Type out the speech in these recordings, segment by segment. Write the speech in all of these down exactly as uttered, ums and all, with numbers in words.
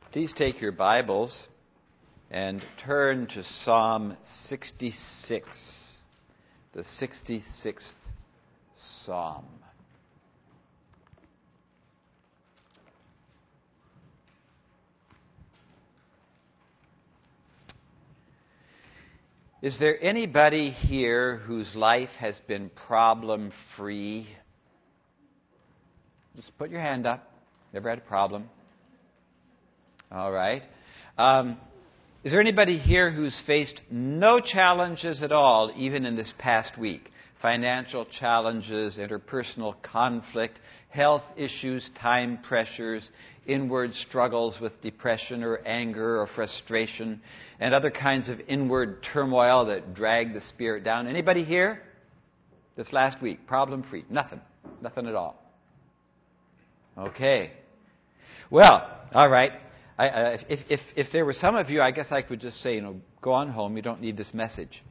Please take your Bibles and turn to Psalm sixty-six, the sixty-sixth Psalm. Is there anybody here whose life has been problem-free? Just put your hand up. Never had a problem? All right. Um, is there anybody here who's faced no challenges at all, even in this past week? Financial challenges, interpersonal conflict, health issues, time pressures, inward struggles with depression or anger or frustration, and other kinds of inward turmoil that drag the spirit down. Anybody here this last week, problem-free? Nothing. Nothing at all. Okay. Well, all right. I, I, if, if, if there were some of you, I guess I could just say, you know, go on home. You don't need this message.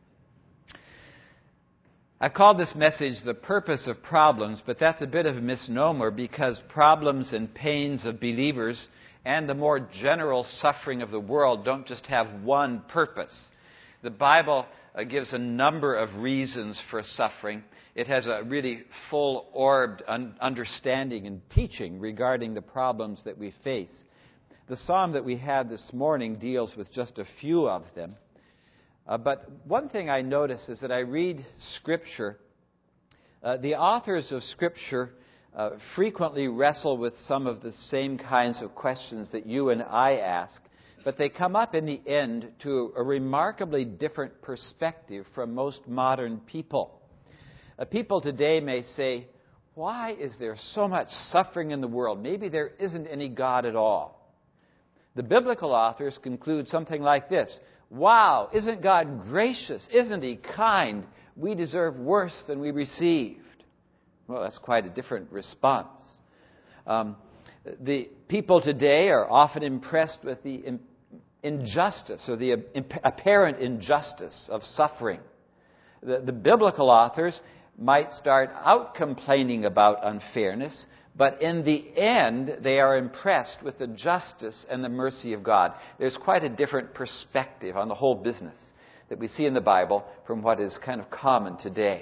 I've called this message the purpose of problems, but that's a bit of a misnomer because problems and pains of believers and the more general suffering of the world don't just have one purpose. The Bible uh, gives a number of reasons for suffering. It has a really full-orbed un- understanding and teaching regarding the problems that we face. The psalm that we had this morning deals with just a few of them. Uh, but one thing I notice is that I read Scripture. Uh, the authors of Scripture uh, frequently wrestle with some of the same kinds of questions that you and I ask, but they come up in the end to a remarkably different perspective from most modern people. Uh, people today may say, why is there so much suffering in the world? Maybe there isn't any God at all. The biblical authors conclude something like this. Wow, isn't God gracious? Isn't He kind? We deserve worse than we received. Well, that's quite a different response. Um, the people today are often impressed with the in, injustice or the imp- apparent injustice of suffering. The, the biblical authors might start out complaining about unfairness, but in the end, they are impressed with the justice and the mercy of God. There's quite a different perspective on the whole business that we see in the Bible from what is kind of common today.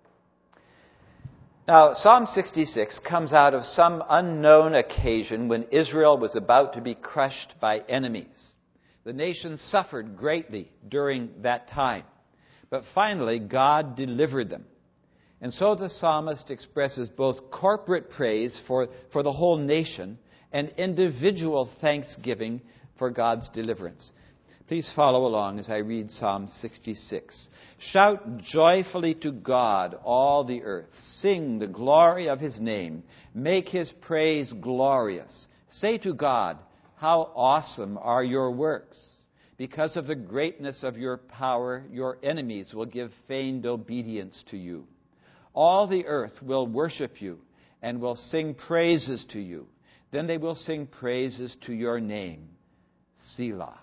Now, Psalm sixty-six comes out of some unknown occasion when Israel was about to be crushed by enemies. The nation suffered greatly during that time, but finally God delivered them. And so the psalmist expresses both corporate praise for, for the whole nation and individual thanksgiving for God's deliverance. Please follow along as I read Psalm sixty-six. Shout joyfully to God, all the earth. Sing the glory of His name. Make His praise glorious. Say to God, how awesome are your works. Because of the greatness of your power, your enemies will give feigned obedience to you. All the earth will worship you and will sing praises to you. Then they will sing praises to your name, Selah.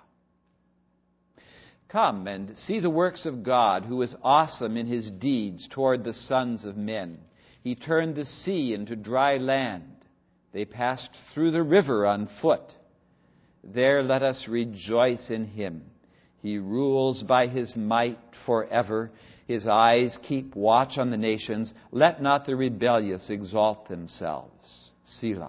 Come and see the works of God, who is awesome in His deeds toward the sons of men. He turned the sea into dry land. They passed through the river on foot. There let us rejoice in Him. He rules by His might forever. His eyes keep watch on the nations. Let not the rebellious exalt themselves. Selah.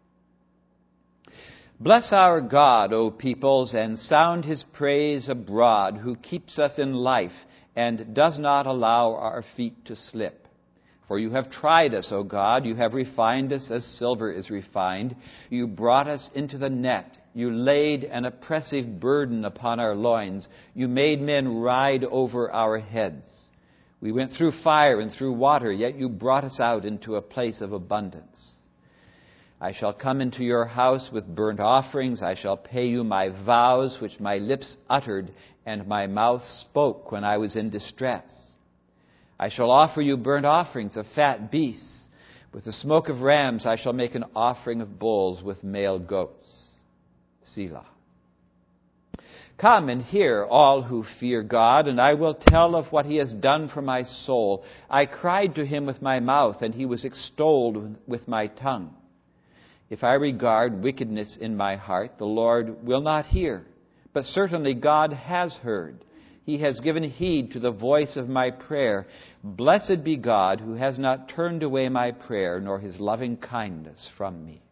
Bless our God, O peoples, and sound His praise abroad, who keeps us in life and does not allow our feet to slip. For you have tried us, O God. You have refined us as silver is refined. You brought us into the net. You laid an oppressive burden upon our loins. You made men ride over our heads. We went through fire and through water, yet you brought us out into a place of abundance. I shall come into your house with burnt offerings. I shall pay you my vows, which my lips uttered and my mouth spoke when I was in distress. I shall offer you burnt offerings of fat beasts. With the smoke of rams I shall make an offering of bulls with male goats. Selah. Come and hear, all who fear God, and I will tell of what He has done for my soul. I cried to Him with my mouth, and He was extolled with my tongue. If I regard wickedness in my heart, the Lord will not hear. But certainly God has heard. He has given heed to the voice of my prayer. Blessed be God, who has not turned away my prayer, nor his loving kindness from me.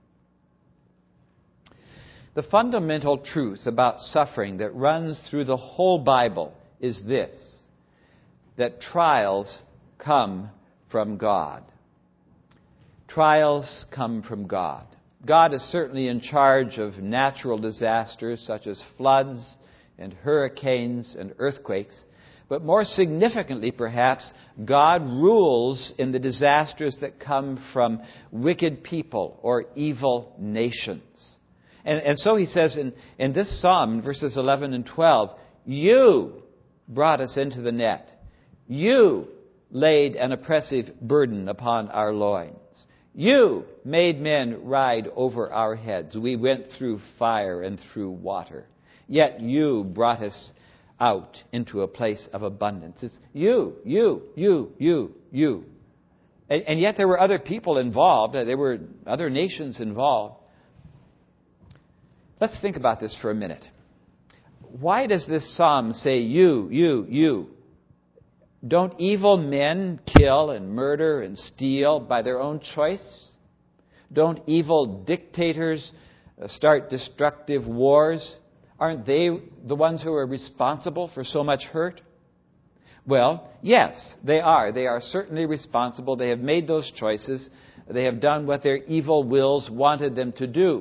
The fundamental truth about suffering that runs through the whole Bible is this: that trials come from God. Trials come from God. God is certainly in charge of natural disasters such as floods and hurricanes and earthquakes, but more significantly perhaps, God rules in the disasters that come from wicked people or evil nations. And, and so he says in, in this psalm, in verses eleven and twelve, you brought us into the net. You laid an oppressive burden upon our loins. You made men ride over our heads. We went through fire and through water. Yet you brought us out into a place of abundance. It's you, you, you, you, you. And, and yet there were other people involved. There were other nations involved. Let's think about this for a minute. Why does this psalm say you, you, you? Don't evil men kill and murder and steal by their own choice? Don't evil dictators start destructive wars? Aren't they the ones who are responsible for so much hurt? Well, yes, they are. They are certainly responsible. They have made those choices. They have done what their evil wills wanted them to do.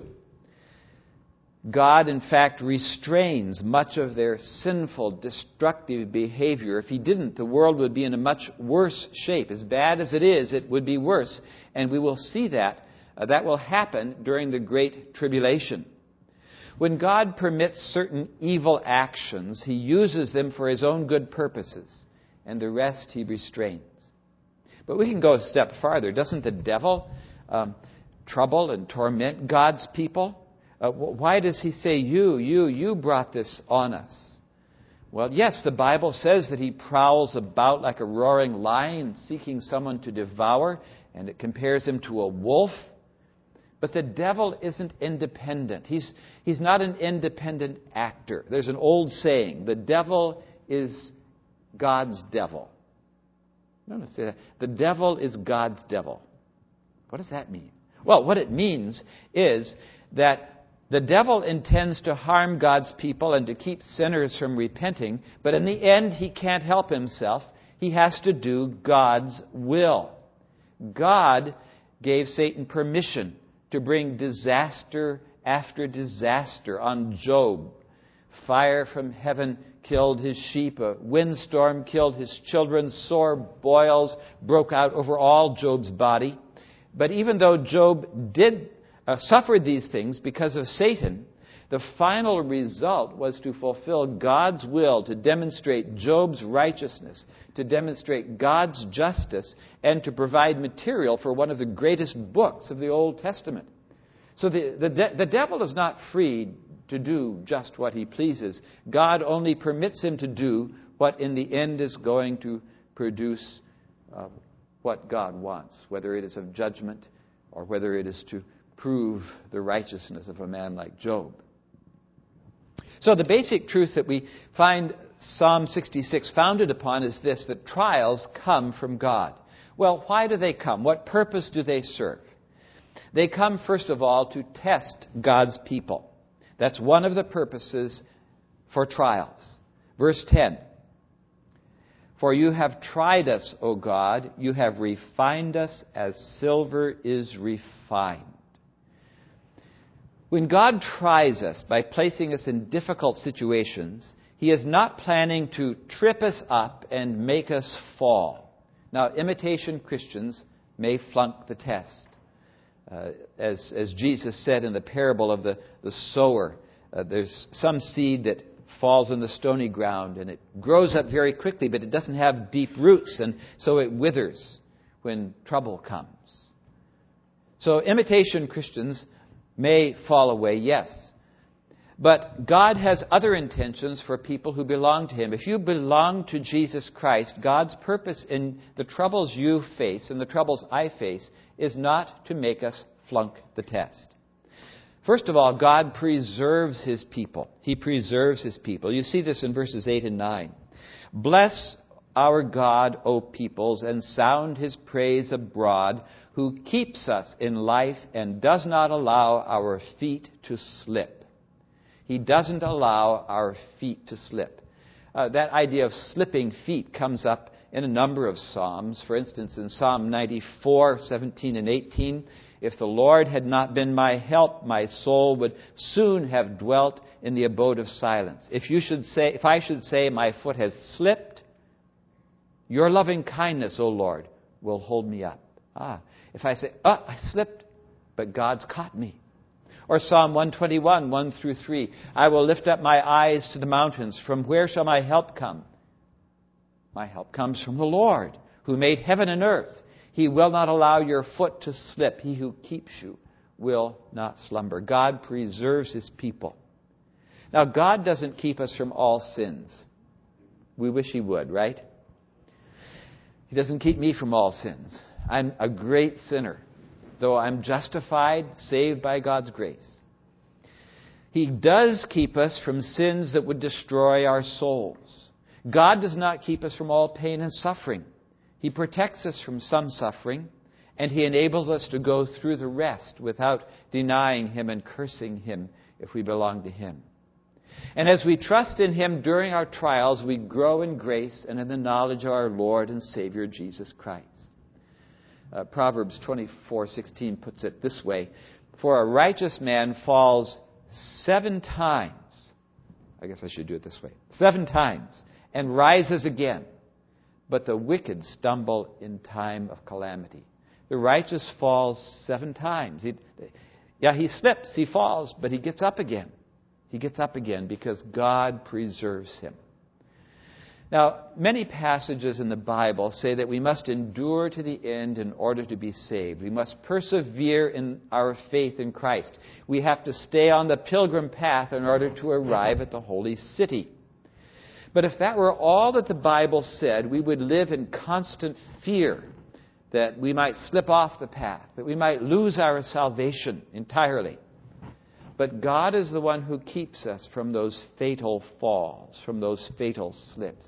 God, in fact, restrains much of their sinful, destructive behavior. If He didn't, the world would be in a much worse shape. As bad as it is, it would be worse. And we will see that. Uh, that will happen during the Great Tribulation. When God permits certain evil actions, He uses them for His own good purposes, and the rest He restrains. But we can go a step farther. Doesn't the devil um, trouble and torment God's people? Uh, why does He say, you, you, you brought this on us? Well, yes, the Bible says that He prowls about like a roaring lion, seeking someone to devour, and it compares Him to a wolf. But the devil isn't independent. He's, he's not an independent actor. There's an old saying, the devil is God's devil. No, let's say that. The devil is God's devil. What does that mean? Well, what it means is that the devil intends to harm God's people and to keep sinners from repenting, but in the end, he can't help himself. He has to do God's will. God gave Satan permission to bring disaster after disaster on Job. Fire from heaven killed his sheep. A windstorm killed his children. Sore boils broke out over all Job's body. But even though Job did uh, suffer these things because of Satan, the final result was to fulfill God's will, to demonstrate Job's righteousness, to demonstrate God's justice, and to provide material for one of the greatest books of the Old Testament. So the, the, de- the devil is not free to do just what he pleases. God only permits him to do what in the end is going to produce uh, what God wants, whether it is of judgment or whether it is to prove the righteousness of a man like Job. So the basic truth that we find Psalm sixty-six founded upon is this, that trials come from God. Well, why do they come? What purpose do they serve? They come, first of all, to test God's people. That's one of the purposes for trials. Verse ten. For you have tried us, O God, you have refined us as silver is refined. When God tries us by placing us in difficult situations, He is not planning to trip us up and make us fall. Now, imitation Christians may flunk the test. Uh, as, as Jesus said in the parable of the, the sower, uh, there's some seed that falls in the stony ground and it grows up very quickly, but it doesn't have deep roots, and so it withers when trouble comes. So imitation Christians may fall away, yes. But God has other intentions for people who belong to Him. If you belong to Jesus Christ, God's purpose in the troubles you face and the troubles I face is not to make us flunk the test. First of all, God preserves His people. He preserves His people. You see this in verses eight and nine. Bless our God, O peoples, and sound His praise abroad, who keeps us in life and does not allow our feet to slip. He doesn't allow our feet to slip. Uh, that idea of slipping feet comes up in a number of Psalms. For instance, in Psalm ninety-four, seventeen and eighteen, if the Lord had not been my help, my soul would soon have dwelt in the abode of silence. If you should say, if I should say my foot has slipped, your loving kindness, O Lord, will hold me up. Ah, if I say, oh, I slipped, but God's caught me. Or Psalm one twenty-one, one through three, I will lift up my eyes to the mountains. From where shall my help come? My help comes from the Lord, who made heaven and earth. He will not allow your foot to slip. He who keeps you will not slumber. God preserves His people. Now, God doesn't keep us from all sins. We wish He would, right? He doesn't keep me from all sins. I'm a great sinner, though I'm justified, saved by God's grace. He does keep us from sins that would destroy our souls. God does not keep us from all pain and suffering. He protects us from some suffering, and He enables us to go through the rest without denying Him and cursing Him if we belong to Him. And as we trust in Him during our trials, we grow in grace and in the knowledge of our Lord and Savior, Jesus Christ. Uh, Proverbs twenty-four sixteen puts it this way, for a righteous man falls seven times. I guess I should do it this way. Seven times. And rises again. But the wicked stumble in time of calamity. The righteous falls seven times. He, yeah, he slips, he falls, but he gets up again. He gets up again because God preserves him. Now, many passages in the Bible say that we must endure to the end in order to be saved. We must persevere in our faith in Christ. We have to stay on the pilgrim path in order to arrive at the holy city. But if that were all that the Bible said, we would live in constant fear that we might slip off the path, that we might lose our salvation entirely. But God is the one who keeps us from those fatal falls, from those fatal slips.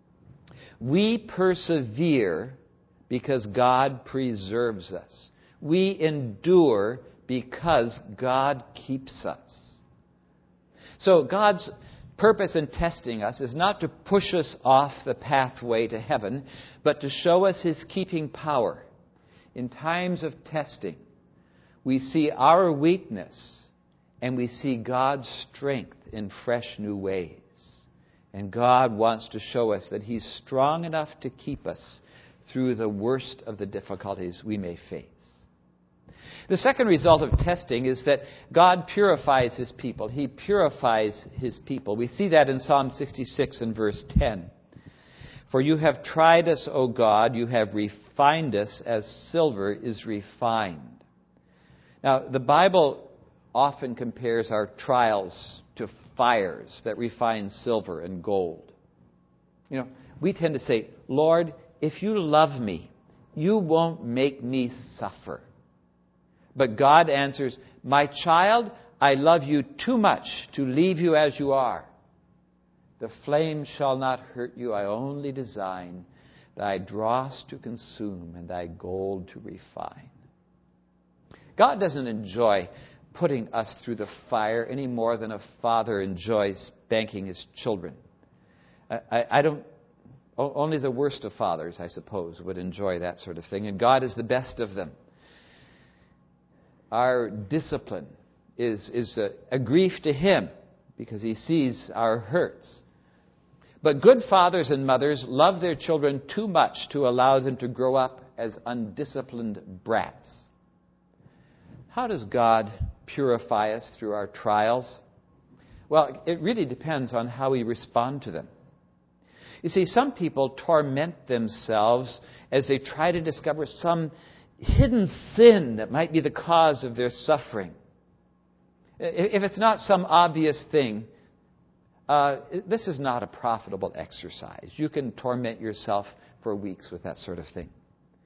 We persevere because God preserves us. We endure because God keeps us. So God's purpose in testing us is not to push us off the pathway to heaven, but to show us His keeping power. In times of testing, we see our weakness and we see God's strength in fresh new ways. And God wants to show us that He's strong enough to keep us through the worst of the difficulties we may face. The second result of testing is that God purifies His people. He purifies His people. We see that in Psalm sixty-six and verse ten. For you have tried us, O God, you have refined us as silver is refined. Now, the Bible often compares our trials to fires that refine silver and gold. You know, we tend to say, Lord, if you love me, you won't make me suffer. But God answers, my child, I love you too much to leave you as you are. The flame shall not hurt you. I only design thy dross to consume and thy gold to refine. God doesn't enjoy putting us through the fire any more than a father enjoys spanking his children. I, I, I don't. Only the worst of fathers, I suppose, would enjoy that sort of thing, and God is the best of them. Our discipline is, is a, a grief to Him because He sees our hurts. But good fathers and mothers love their children too much to allow them to grow up as undisciplined brats. How does God purify us through our trials? Well, it really depends on how we respond to them. You see, some people torment themselves as they try to discover some hidden sin that might be the cause of their suffering. If it's not some obvious thing, uh, this is not a profitable exercise. You can torment yourself for weeks with that sort of thing.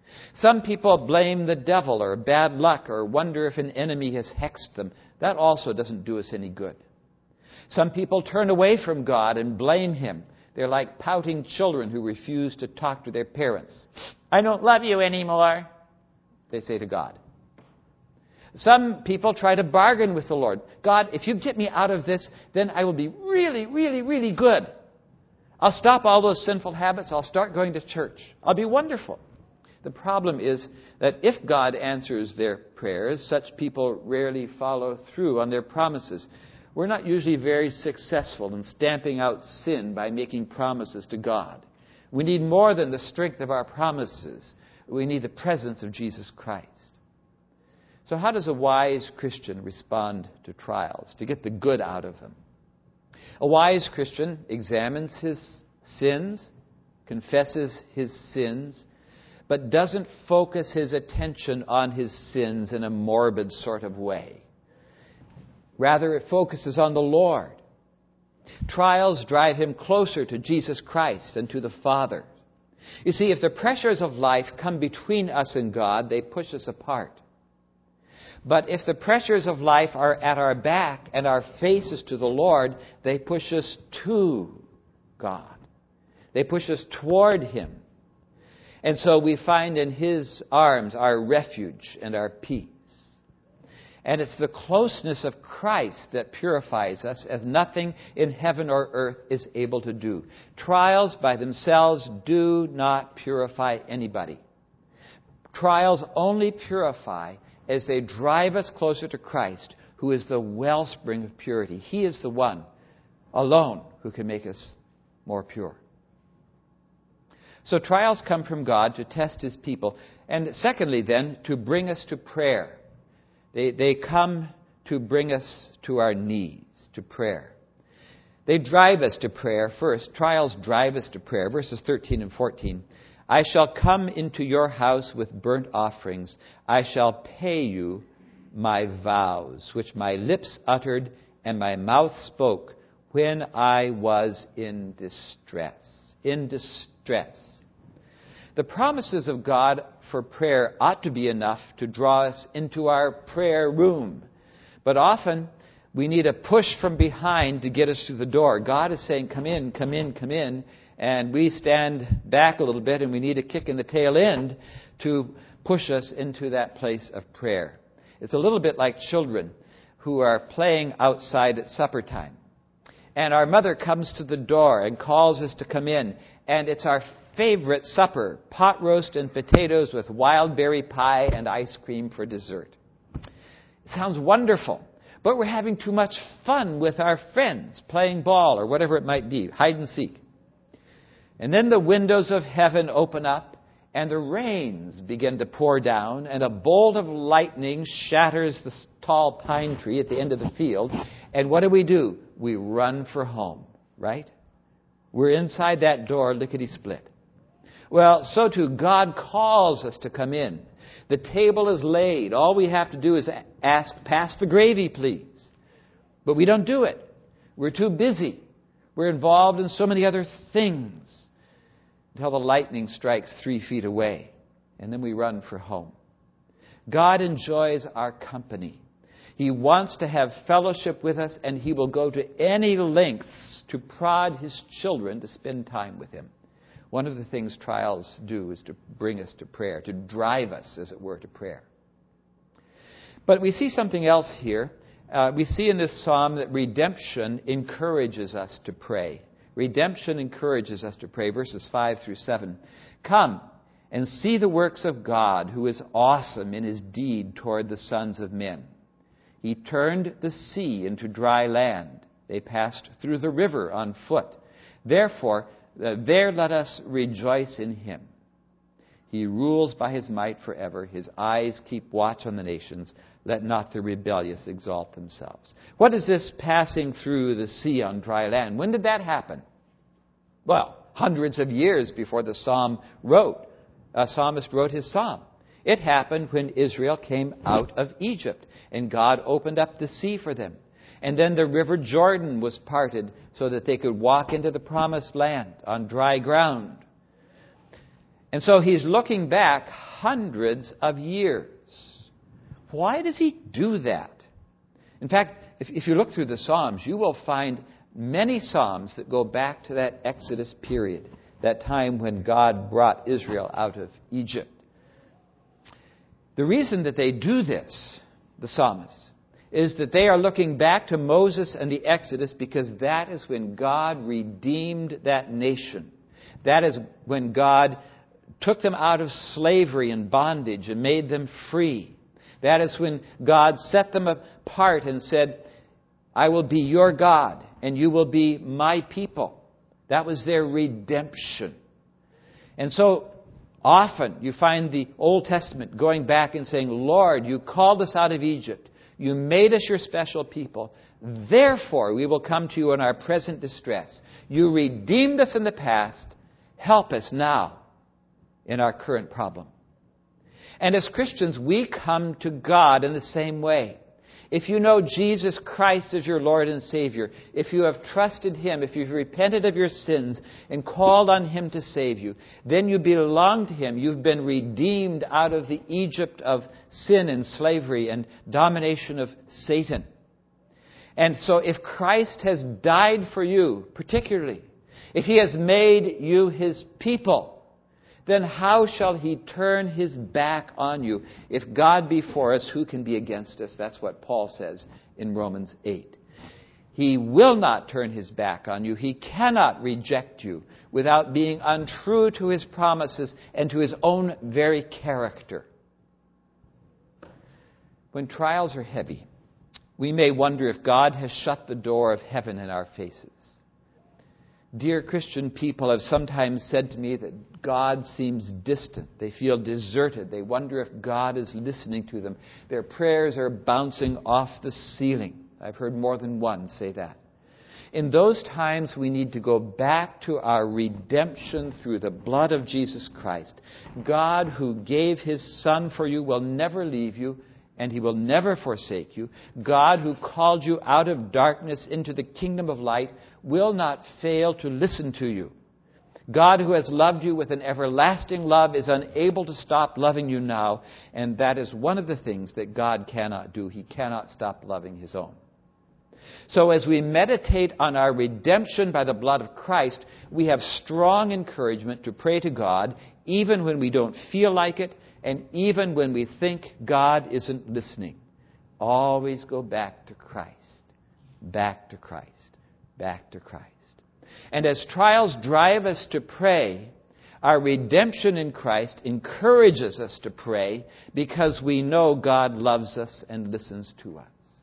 Some people blame the devil or bad luck or wonder if an enemy has hexed them. That also doesn't do us any good. Some people turn away from God and blame Him. They're like pouting children who refuse to talk to their parents. I don't love you anymore, they say to God. Some people try to bargain with the Lord. God, if you get me out of this, then I will be really, really, really good. I'll stop all those sinful habits. I'll start going to church. I'll be wonderful. The problem is that if God answers their prayers, such people rarely follow through on their promises. We're not usually very successful in stamping out sin by making promises to God. We need more than the strength of our promises. We need the presence of Jesus Christ. So how does a wise Christian respond to trials to get the good out of them? A wise Christian examines his sins, confesses his sins, but doesn't focus his attention on his sins in a morbid sort of way. Rather, it focuses on the Lord. Trials drive him closer to Jesus Christ and to the Father. You see, if the pressures of life come between us and God, they push us apart. But if the pressures of life are at our back and our faces to the Lord, they push us to God. They push us toward Him. And so we find in His arms our refuge and our peace. And it's the closeness of Christ that purifies us, as nothing in heaven or earth is able to do. Trials by themselves do not purify anybody. Trials only purify as they drive us closer to Christ, who is the wellspring of purity. He is the one alone who can make us more pure. So trials come from God to test His people. And secondly, then, to bring us to prayer. They, they come to bring us to our knees, to prayer. They drive us to prayer first. Trials drive us to prayer. Verses thirteen and fourteen. I shall come into your house with burnt offerings. I shall pay you my vows, which my lips uttered and my mouth spoke when I was in distress. In distress. The promises of God for prayer ought to be enough to draw us into our prayer room. But often we need a push from behind to get us through the door. God is saying, come in, come in, come in. And we stand back a little bit and we need a kick in the tail end to push us into that place of prayer. It's a little bit like children who are playing outside at supper time. And our mother comes to the door and calls us to come in. And it's our favorite supper, pot roast and potatoes with wild berry pie and ice cream for dessert. It sounds wonderful, but we're having too much fun with our friends, playing ball or whatever it might be, hide and seek. And then the windows of heaven open up and the rains begin to pour down and a bolt of lightning shatters the tall pine tree at the end of the field. And what do we do? We run for home, right? We're inside that door, lickety-split. Well, so too, God calls us to come in. The table is laid. All we have to do is ask, pass the gravy, please. But we don't do it. We're too busy. We're involved in so many other things until the lightning strikes three feet away. And then we run for home. God enjoys our company. He wants to have fellowship with us, and He will go to any lengths to prod His children to spend time with Him. One of the things trials do is to bring us to prayer, to drive us, as it were, to prayer. But we see something else here. Uh, we see in this psalm that redemption encourages us to pray. Redemption encourages us to pray. Verses five through seven. Come and see the works of God, who is awesome in His deed toward the sons of men. He turned the sea into dry land. They passed through the river on foot. Therefore, Uh, there let us rejoice in Him. He rules by His might forever. His eyes keep watch on the nations. Let not the rebellious exalt themselves. What is this passing through the sea on dry land? When did that happen? Well, hundreds of years before the psalm wrote. A psalmist wrote his psalm. It happened when Israel came out of Egypt and God opened up the sea for them. And then the river Jordan was parted so that they could walk into the promised land on dry ground. And so he's looking back hundreds of years. Why does he do that? In fact, if, if you look through the Psalms, you will find many Psalms that go back to that Exodus period, that time when God brought Israel out of Egypt. The reason that they do this, the psalmists, is that they are looking back to Moses and the Exodus because that is when God redeemed that nation. That is when God took them out of slavery and bondage and made them free. That is when God set them apart and said, I will be your God and you will be my people. That was their redemption. And so often you find the Old Testament going back and saying, Lord, you called us out of Egypt. You made us your special people. Therefore, we will come to you in our present distress. You redeemed us in the past. Help us now in our current problem. And as Christians, we come to God in the same way. If you know Jesus Christ as your Lord and Savior, if you have trusted Him, if you've repented of your sins and called on Him to save you, then you belong to Him. You've been redeemed out of the Egypt of sin and slavery and domination of Satan. And so if Christ has died for you, particularly, if He has made you His people, then how shall He turn His back on you? If God be for us, who can be against us? That's what Paul says in Romans eight. He will not turn His back on you. He cannot reject you without being untrue to His promises and to His own very character. When trials are heavy, we may wonder if God has shut the door of heaven in our faces. Dear Christian people have sometimes said to me that God seems distant. They feel deserted. They wonder if God is listening to them. Their prayers are bouncing off the ceiling. I've heard more than one say that. In those times, we need to go back to our redemption through the blood of Jesus Christ. God, who gave His Son for you, will never leave you, and He will never forsake you. God, who called you out of darkness into the kingdom of light, will not fail to listen to you. God, who has loved you with an everlasting love, is unable to stop loving you now, and that is one of the things that God cannot do. He cannot stop loving His own. So as we meditate on our redemption by the blood of Christ, we have strong encouragement to pray to God, even when we don't feel like it, and even when we think God isn't listening. Always go back to Christ. Back to Christ. Back to Christ. And as trials drive us to pray, our redemption in Christ encourages us to pray because we know God loves us and listens to us.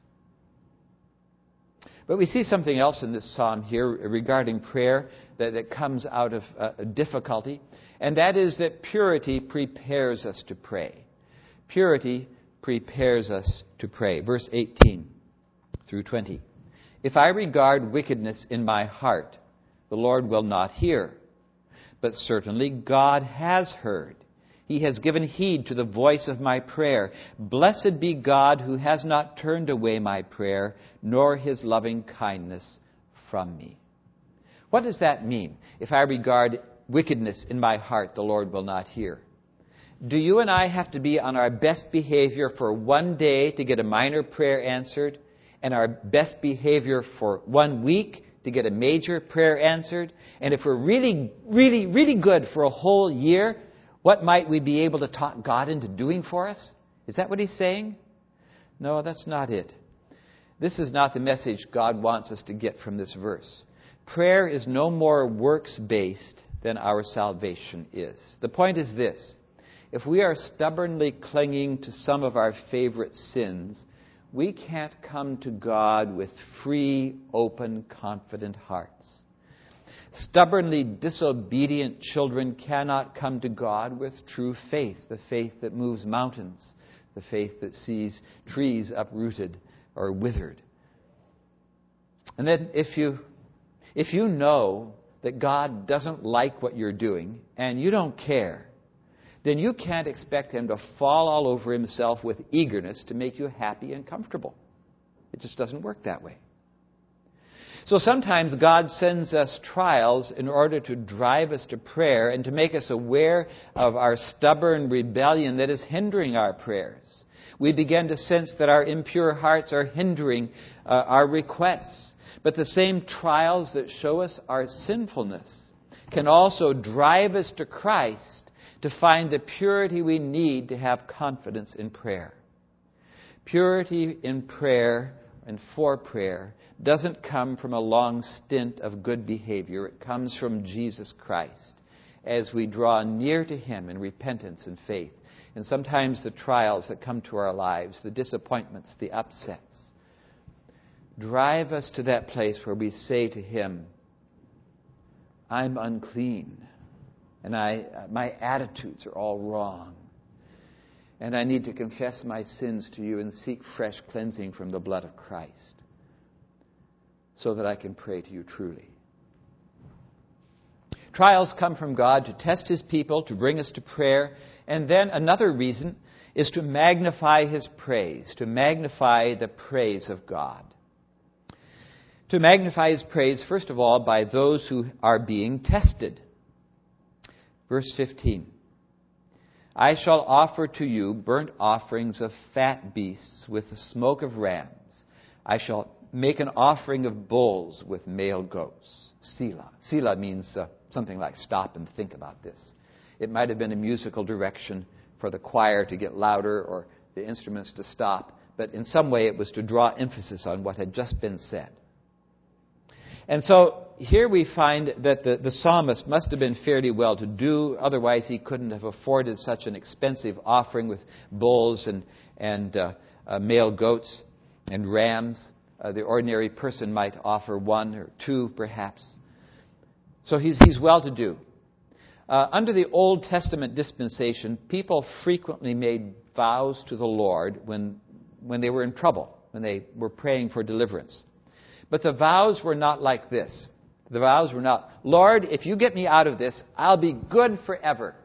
But we see something else in this psalm here regarding prayer that, that comes out of uh, difficulty, and that is that purity prepares us to pray. Purity prepares us to pray. Verse eighteen through twenty. If I regard wickedness in my heart, the Lord will not hear. But certainly God has heard. He has given heed to the voice of my prayer. Blessed be God who has not turned away my prayer, nor His loving kindness from me. What does that mean? If I regard wickedness in my heart, the Lord will not hear. Do you and I have to be on our best behavior for one day to get a minor prayer answered, and our best behavior for one week to get a major prayer answered? And if we're really, really, really good for a whole year, what might we be able to talk God into doing for us? Is that what He's saying? No, that's not it. This is not the message God wants us to get from this verse. Prayer is no more works-based than our salvation is. The point is this. If we are stubbornly clinging to some of our favorite sins, we can't come to God with free, open, confident hearts. Stubbornly disobedient children cannot come to God with true faith, the faith that moves mountains, the faith that sees trees uprooted or withered. And then if you, if you know that God doesn't like what you're doing and you don't care, then you can't expect Him to fall all over Himself with eagerness to make you happy and comfortable. It just doesn't work that way. So sometimes God sends us trials in order to drive us to prayer and to make us aware of our stubborn rebellion that is hindering our prayers. We begin to sense that our impure hearts are hindering uh, our requests. But the same trials that show us our sinfulness can also drive us to Christ to find the purity we need to have confidence in prayer. Purity in prayer and for prayer doesn't come from a long stint of good behavior. It comes from Jesus Christ as we draw near to Him in repentance and faith. And sometimes the trials that come to our lives, the disappointments, the upsets, drive us to that place where we say to Him, I'm unclean, and I, my attitudes are all wrong, and I need to confess my sins to You and seek fresh cleansing from the blood of Christ so that I can pray to You truly. Trials come from God to test His people, to bring us to prayer, and then another reason is to magnify His praise, to magnify the praise of God. To magnify His praise, first of all, by those who are being tested. Verse fifteen. I shall offer to You burnt offerings of fat beasts with the smoke of rams. I shall make an offering of bulls with male goats. Selah. Selah means uh, something like stop and think about this. It might have been a musical direction for the choir to get louder or the instruments to stop, but in some way it was to draw emphasis on what had just been said. And so here we find that the, the psalmist must have been fairly well-to-do, otherwise he couldn't have afforded such an expensive offering with bulls and, and uh, uh, male goats and rams. Uh, the ordinary person might offer one or two, perhaps. So he's, he's well-to-do. Uh, under the Old Testament dispensation, people frequently made vows to the Lord when, when they were in trouble, when they were praying for deliverance. But the vows were not like this. The vows were not, Lord, if You get me out of this, I'll be good forever.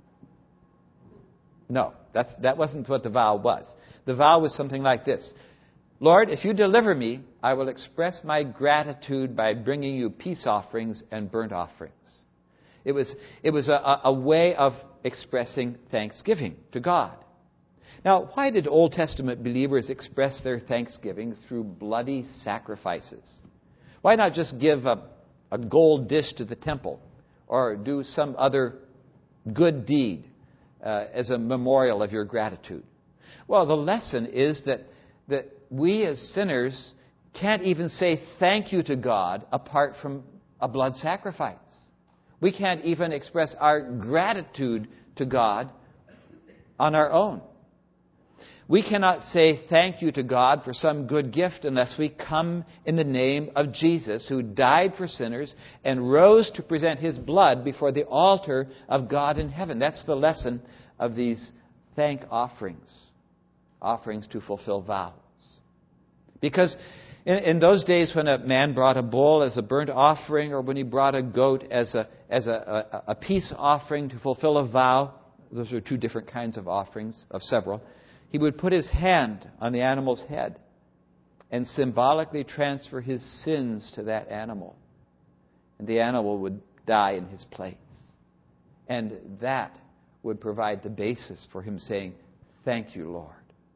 No, that's, that wasn't what the vow was. The vow was something like this. Lord, if You deliver me, I will express my gratitude by bringing You peace offerings and burnt offerings. It was, it was a, a way of expressing thanksgiving to God. Now, why did Old Testament believers express their thanksgiving through bloody sacrifices? Why not just give a, a gold dish to the temple or do some other good deed uh, as a memorial of your gratitude? Well, the lesson is that, that we as sinners can't even say thank you to God apart from a blood sacrifice. We can't even express our gratitude to God on our own. We cannot say thank you to God for some good gift unless we come in the name of Jesus, who died for sinners and rose to present His blood before the altar of God in heaven. That's the lesson of these thank offerings, offerings to fulfill vows. Because in, in those days when a man brought a bull as a burnt offering or when he brought a goat as a, as a, a, a peace offering to fulfill a vow, those are two different kinds of offerings, of several, he would put his hand on the animal's head and symbolically transfer his sins to that animal. And the animal would die in his place. And that would provide the basis for him saying, thank you, Lord.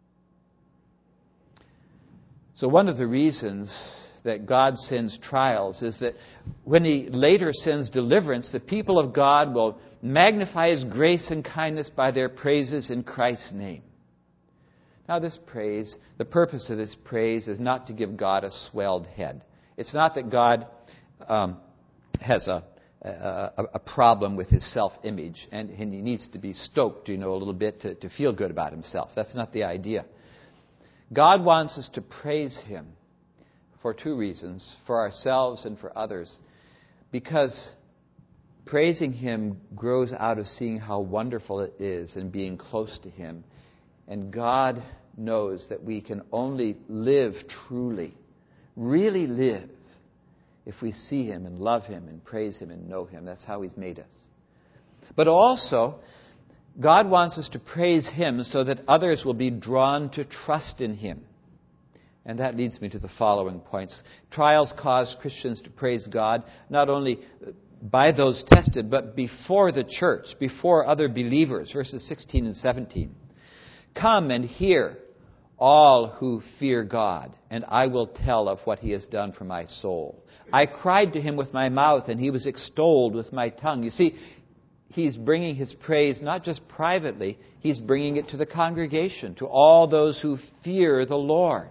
So one of the reasons that God sends trials is that when He later sends deliverance, the people of God will magnify His grace and kindness by their praises in Christ's name. Now this praise, the purpose of this praise is not to give God a swelled head. It's not that God um, has a, a, a problem with His self-image and, and He needs to be stoked, you know, a little bit to, to feel good about Himself. That's not the idea. God wants us to praise Him for two reasons, for ourselves and for others, because praising Him grows out of seeing how wonderful it is and being close to Him. And God knows that we can only live truly, really live, if we see Him and love Him and praise Him and know Him. That's how He's made us. But also, God wants us to praise Him so that others will be drawn to trust in Him. And that leads me to the following points. Trials cause Christians to praise God, not only by those tested, but before the church, before other believers. Verses sixteen and seventeen. Come and hear, all who fear God, and I will tell of what He has done for my soul. I cried to Him with my mouth, and He was extolled with my tongue. You see, He's bringing His praise not just privately, He's bringing it to the congregation, to all those who fear the Lord.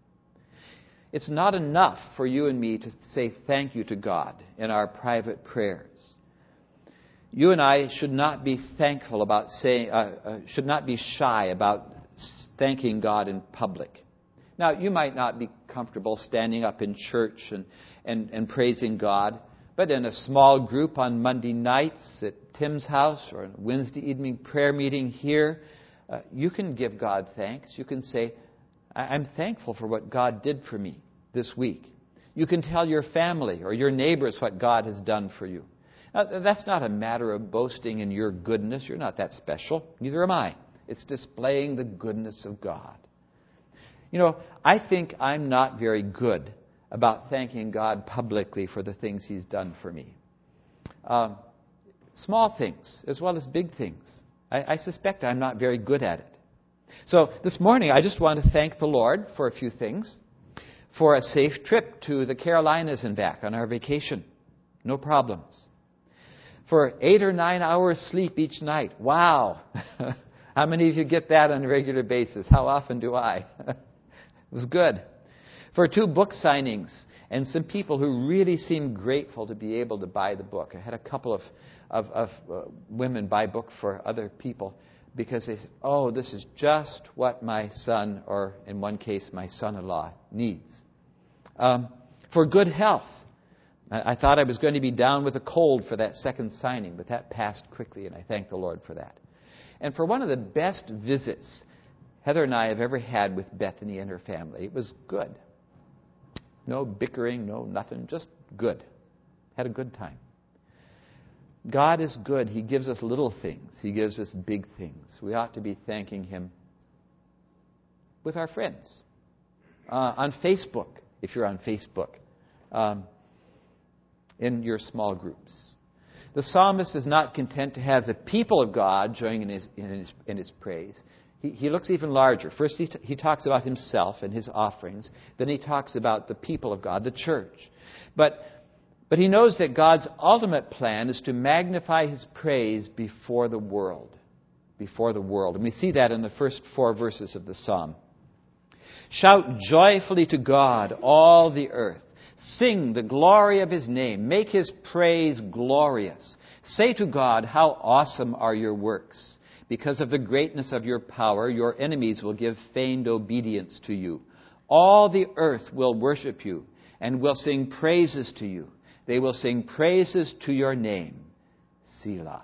It's not enough for you and me to say thank you to God in our private prayers. You and I should not be thankful about saying, uh, uh, should not be shy about thanking God in public. Now, you might not be comfortable standing up in church and, and, and praising God, but in a small group on Monday nights at Tim's house or a Wednesday evening prayer meeting here, uh, you can give God thanks. You can say, I'm thankful for what God did for me this week. You can tell your family or your neighbors what God has done for you. Now, that's not a matter of boasting in your goodness. You're not that special. Neither am I. It's displaying the goodness of God. You know, I think I'm not very good about thanking God publicly for the things He's done for me. Um, small things as well as big things. I, I suspect I'm not very good at it. So this morning I just want to thank the Lord for a few things. For a safe trip to the Carolinas and back on our vacation. No problems. For eight or nine hours sleep each night. Wow! How many of you get that on a regular basis? How often do I? It was good. For two book signings and some people who really seemed grateful to be able to buy the book. I had a couple of, of, of uh, women buy book for other people because they said, oh, this is just what my son, or in one case, my son-in-law needs. Um, for good health. I, I thought I was going to be down with a cold for that second signing, but that passed quickly, and I thank the Lord for that. And for one of the best visits Heather and I have ever had with Bethany and her family. It was good. No bickering, no nothing, just good. Had a good time. God is good. He gives us little things. He gives us big things. We ought to be thanking Him with our friends. Uh, on Facebook, if you're on Facebook, um, in your small groups. The psalmist is not content to have the people of God joining in his, in his, in his praise. He, he looks even larger. First, he, t- he talks about himself and his offerings. Then he talks about the people of God, the church. But, but he knows that God's ultimate plan is to magnify His praise before the world. Before the world. And we see that in the first four verses of the psalm. Shout joyfully to God, all the earth. Sing the glory of His name. Make His praise glorious. Say to God, how awesome are your works. Because of the greatness of your power, your enemies will give feigned obedience to you. All the earth will worship you and will sing praises to you. They will sing praises to your name. Selah.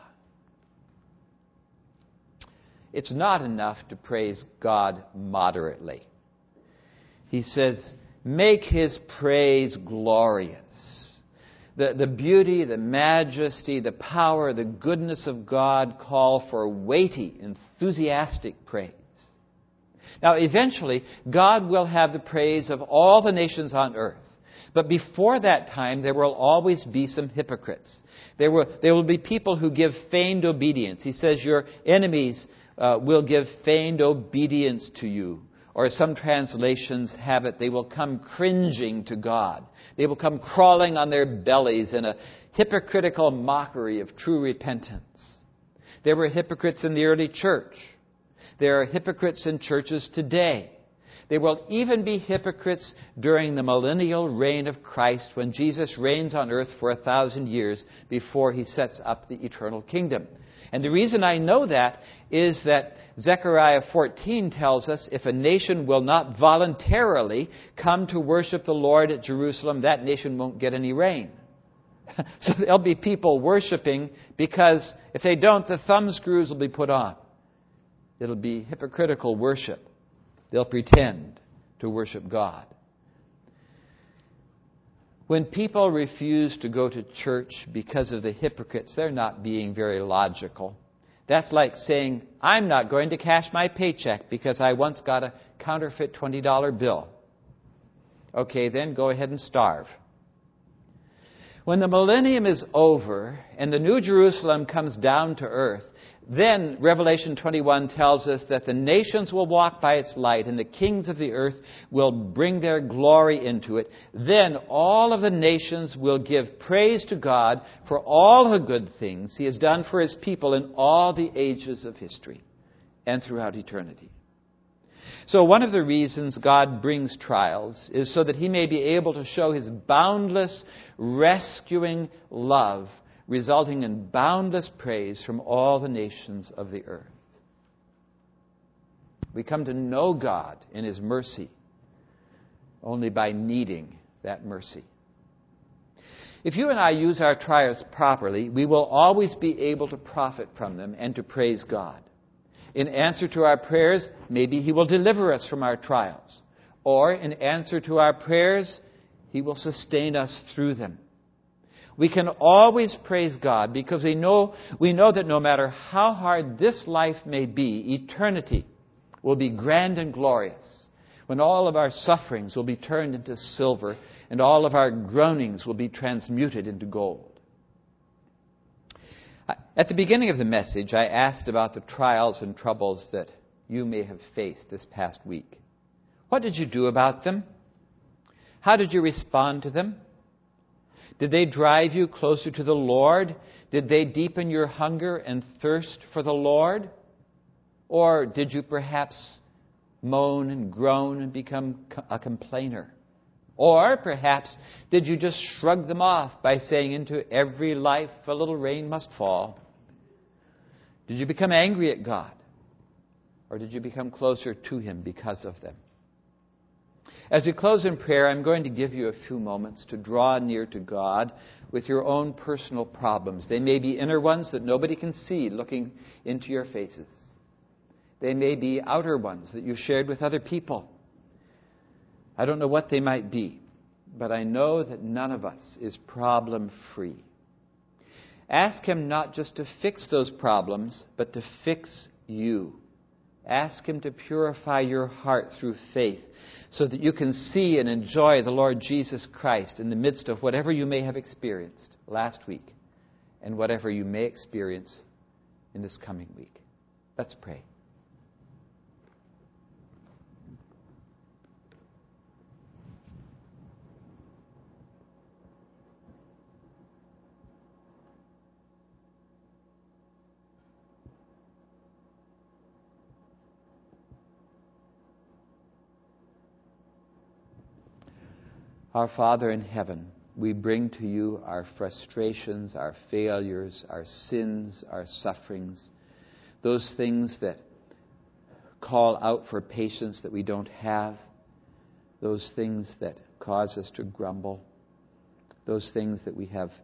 It's not enough to praise God moderately. He says, make His praise glorious. The, the beauty, the majesty, the power, the goodness of God call for weighty, enthusiastic praise. Now, eventually, God will have the praise of all the nations on earth. But before that time, there will always be some hypocrites. There will, there will be people who give feigned obedience. He says, your enemies uh, will give feigned obedience to you. Or some translations have it, they will come cringing to God. They will come crawling on their bellies in a hypocritical mockery of true repentance. There were hypocrites in the early church. There are hypocrites in churches today. There will even be hypocrites during the millennial reign of Christ when Jesus reigns on earth for a thousand years before He sets up the eternal kingdom. And the reason I know that is that Zechariah fourteen tells us if a nation will not voluntarily come to worship the Lord at Jerusalem, that nation won't get any rain. So there'll be people worshiping because if they don't, the thumb screws will be put on. It'll be hypocritical worship. They'll pretend to worship God. When people refuse to go to church because of the hypocrites, they're not being very logical. That's like saying, I'm not going to cash my paycheck because I once got a counterfeit twenty dollar bill. Okay, then go ahead and starve. When the millennium is over and the New Jerusalem comes down to earth, then Revelation twenty-one tells us that the nations will walk by its light and the kings of the earth will bring their glory into it. Then all of the nations will give praise to God for all the good things He has done for His people in all the ages of history and throughout eternity. So one of the reasons God brings trials is so that He may be able to show His boundless, rescuing love, resulting in boundless praise from all the nations of the earth. We come to know God in His mercy only by needing that mercy. If you and I use our trials properly, we will always be able to profit from them and to praise God. In answer to our prayers, maybe He will deliver us from our trials. Or in answer to our prayers, He will sustain us through them. We can always praise God because we know, we know that no matter how hard this life may be, eternity will be grand and glorious, when all of our sufferings will be turned into silver and all of our groanings will be transmuted into gold. At the beginning of the message, I asked about the trials and troubles that you may have faced this past week. What did you do about them? How did you respond to them? Did they drive you closer to the Lord? Did they deepen your hunger and thirst for the Lord? Or did you perhaps moan and groan and become a complainer? Or perhaps did you just shrug them off by saying, into every life a little rain must fall? Did you become angry at God? Or did you become closer to Him because of them? As we close in prayer, I'm going to give you a few moments to draw near to God with your own personal problems. They may be inner ones that nobody can see looking into your faces. They may be outer ones that you shared with other people. I don't know what they might be, but I know that none of us is problem-free. Ask Him not just to fix those problems, but to fix you. Ask Him to purify your heart through faith so that you can see and enjoy the Lord Jesus Christ in the midst of whatever you may have experienced last week and whatever you may experience in this coming week. Let's pray. Our Father in heaven, we bring to you our frustrations, our failures, our sins, our sufferings, those things that call out for patience that we don't have, those things that cause us to grumble, those things that we have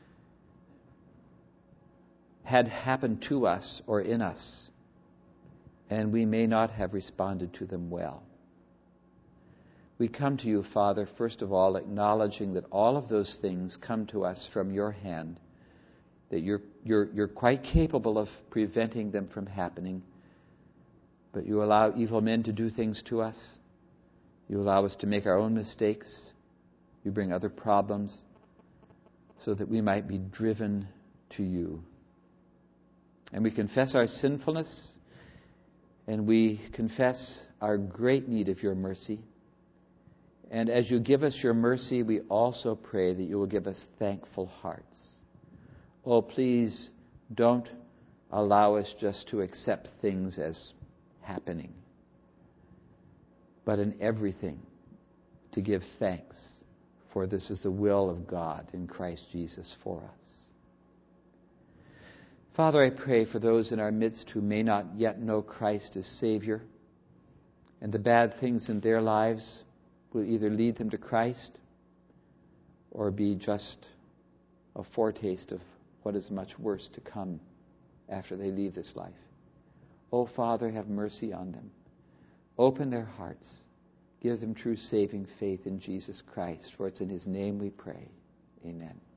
had happen to us or in us, and we may not have responded to them well. We come to you, Father, first of all, acknowledging that all of those things come to us from your hand, that you're, you're, you're quite capable of preventing them from happening, but you allow evil men to do things to us. You allow us to make our own mistakes. You bring other problems so that we might be driven to you. And we confess our sinfulness, and we confess our great need of your mercy. And as you give us your mercy, we also pray that you will give us thankful hearts. Oh, please don't allow us just to accept things as happening, but in everything to give thanks, for this is the will of God in Christ Jesus for us. Father, I pray for those in our midst who may not yet know Christ as Savior, and the bad things in their lives will either lead them to Christ or be just a foretaste of what is much worse to come after they leave this life. Oh, Father, have mercy on them. Open their hearts. Give them true saving faith in Jesus Christ, for it's in His name we pray. Amen.